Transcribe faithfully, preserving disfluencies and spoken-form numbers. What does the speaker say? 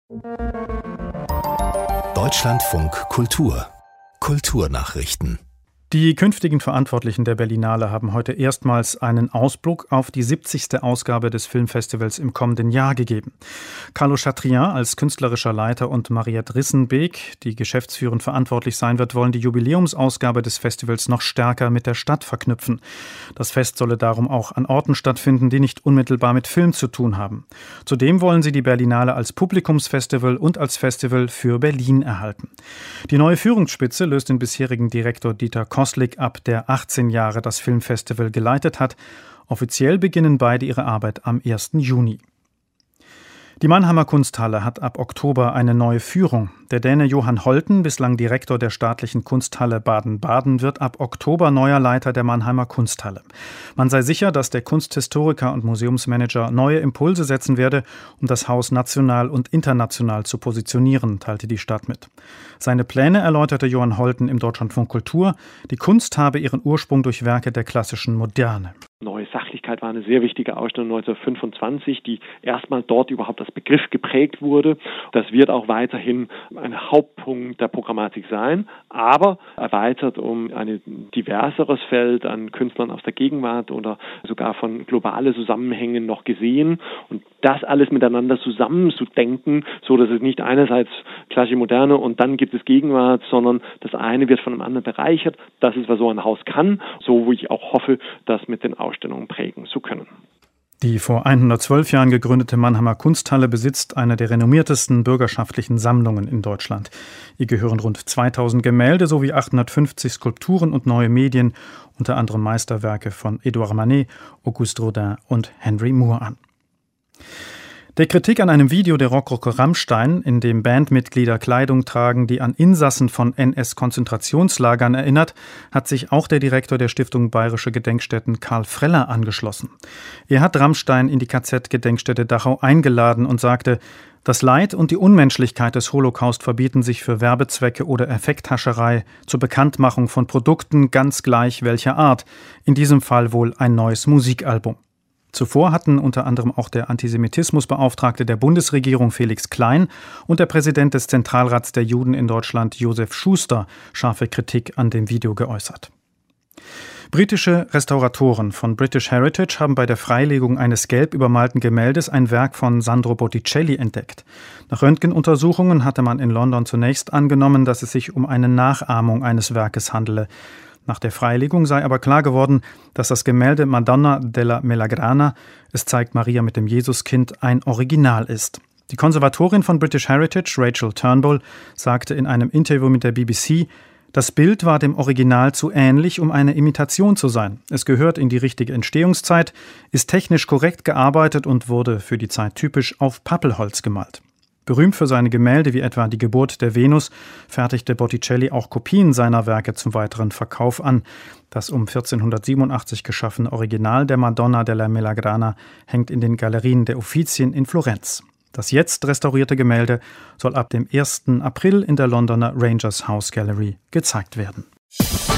Deutschlandfunk Kultur Kulturnachrichten. Die künftigen Verantwortlichen der Berlinale haben heute erstmals einen Ausblick auf die siebzigste Ausgabe des Filmfestivals im kommenden Jahr gegeben. Carlo Chatrian als künstlerischer Leiter und Mariette Rissenbeek, die geschäftsführend verantwortlich sein wird, wollen die Jubiläumsausgabe des Festivals noch stärker mit der Stadt verknüpfen. Das Fest solle darum auch an Orten stattfinden, die nicht unmittelbar mit Film zu tun haben. Zudem wollen sie die Berlinale als Publikumsfestival und als Festival für Berlin erhalten. Die neue Führungsspitze löst den bisherigen Direktor Dieter Kostlik ab, der achtzehn Jahre das Filmfestival geleitet hat. Offiziell beginnen beide ihre Arbeit am ersten Juni. Die Mannheimer Kunsthalle hat ab Oktober eine neue Führung. Der Däne Johan Holten, bislang Direktor der staatlichen Kunsthalle Baden-Baden, wird ab Oktober neuer Leiter der Mannheimer Kunsthalle. Man sei sicher, dass der Kunsthistoriker und Museumsmanager neue Impulse setzen werde, um das Haus national und international zu positionieren, teilte die Stadt mit. Seine Pläne erläuterte Johan Holten im Deutschlandfunk Kultur. Die Kunst habe ihren Ursprung durch Werke der klassischen Moderne. Neue Sachlichkeit war eine sehr wichtige Ausstellung neunzehnhundertfünfundzwanzig, die erstmal dort überhaupt als Begriff geprägt wurde. Das wird auch weiterhin ein Hauptpunkt der Programmatik sein, aber erweitert um ein diverseres Feld an Künstlern aus der Gegenwart oder sogar von globalen Zusammenhängen noch gesehen. Und das alles miteinander zusammenzudenken, so dass es nicht einerseits klassische Moderne und dann gibt es Gegenwart, sondern das eine wird von dem anderen bereichert. Das ist, was so ein Haus kann, so wo ich auch hoffe, dass mit den Ausstellungen prägen zu können. Die vor hundertzwölf Jahren gegründete Mannheimer Kunsthalle besitzt eine der renommiertesten bürgerschaftlichen Sammlungen in Deutschland. Ihr gehören rund zweitausend Gemälde sowie achthundertfünfzig Skulpturen und neue Medien, unter anderem Meisterwerke von Edouard Manet, Auguste Rodin und Henry Moore an. Der Kritik an einem Video der Rockgruppe Rammstein, in dem Bandmitglieder Kleidung tragen, die an Insassen von N S-Konzentrationslagern erinnert, hat sich auch der Direktor der Stiftung Bayerische Gedenkstätten Karl Freller angeschlossen. Er hat Rammstein in die K Z-Gedenkstätte Dachau eingeladen und sagte, das Leid und die Unmenschlichkeit des Holocaust verbieten sich für Werbezwecke oder Effekthascherei zur Bekanntmachung von Produkten ganz gleich welcher Art, in diesem Fall wohl ein neues Musikalbum. Zuvor hatten unter anderem auch der Antisemitismusbeauftragte der Bundesregierung Felix Klein und der Präsident des Zentralrats der Juden in Deutschland Josef Schuster scharfe Kritik an dem Video geäußert. Britische Restauratoren von British Heritage haben bei der Freilegung eines gelb übermalten Gemäldes ein Werk von Sandro Botticelli entdeckt. Nach Röntgenuntersuchungen hatte man in London zunächst angenommen, dass es sich um eine Nachahmung eines Werkes handele. Nach der Freilegung sei aber klar geworden, dass das Gemälde Madonna della Melagrana, es zeigt Maria mit dem Jesuskind, ein Original ist. Die Konservatorin von British Heritage, Rachel Turnbull, sagte in einem Interview mit der B B C, das Bild war dem Original zu ähnlich, um eine Imitation zu sein. Es gehört in die richtige Entstehungszeit, ist technisch korrekt gearbeitet und wurde für die Zeit typisch auf Pappelholz gemalt. Berühmt für seine Gemälde wie etwa Die Geburt der Venus fertigte Botticelli auch Kopien seiner Werke zum weiteren Verkauf an. Das um vierzehnhundertsiebenundachtzig geschaffene Original der Madonna della Melagrana hängt in den Galerien der Uffizien in Florenz. Das jetzt restaurierte Gemälde soll ab dem ersten April in der Londoner Rangers House Gallery gezeigt werden.